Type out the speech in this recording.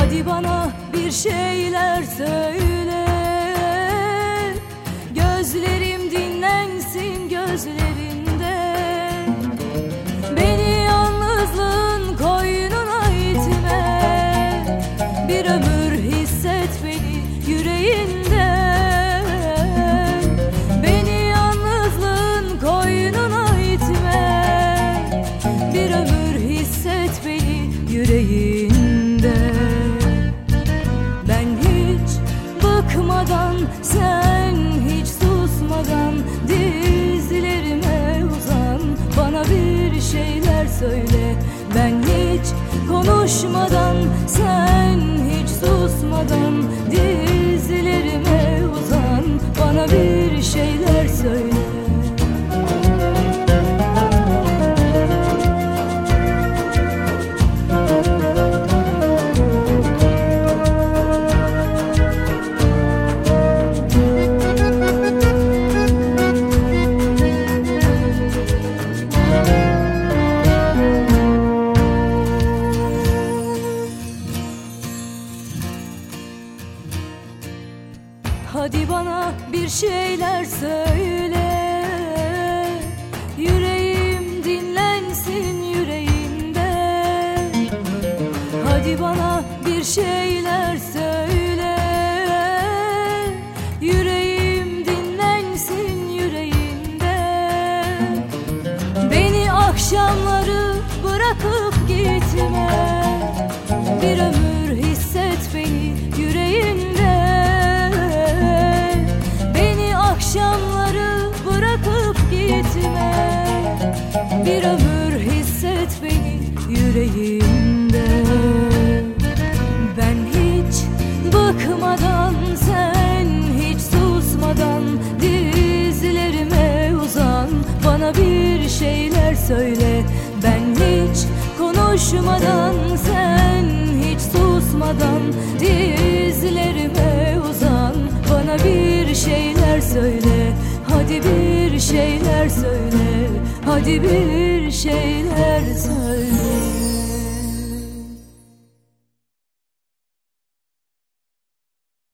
Hadi bana bir şeyler söyle, gözlerim dinlensin gözlerinde. Beni yalnızlığın koynuna itme, bir ömür hisset beni yüreğinde. Beni yalnızlığın koynuna itme, bir ömür hisset beni yüreğinde. Ben hiç bıkmadan, sen hiç susmadan dizlerime uzan, bana bir şeyler söyle. Ben hiç konuşmadan, sen hiç susmadan dizlerime uzan, bana bir şeyler söyle. Hadi bana bir şeyler söyle, yüreğim dinlensin yüreğinde. Hadi bana bir şeyler söyle, yüreğim dinlensin yüreğinde. Beni akşamları bırakıp gitme, bir ömür hisset beni yüreğinde. Akşamları bırakıp gitme, bir ömür hisset beni yüreğinde. Ben hiç bıkmadan, sen hiç susmadan dizlerime uzan, bana bir şeyler söyle. Ben hiç konuşmadan, sen hiç susmadan dizlerime uzan, bana bir şeyler söyle. Hadi bir şeyler söyle, hadi bir şeyler söyle.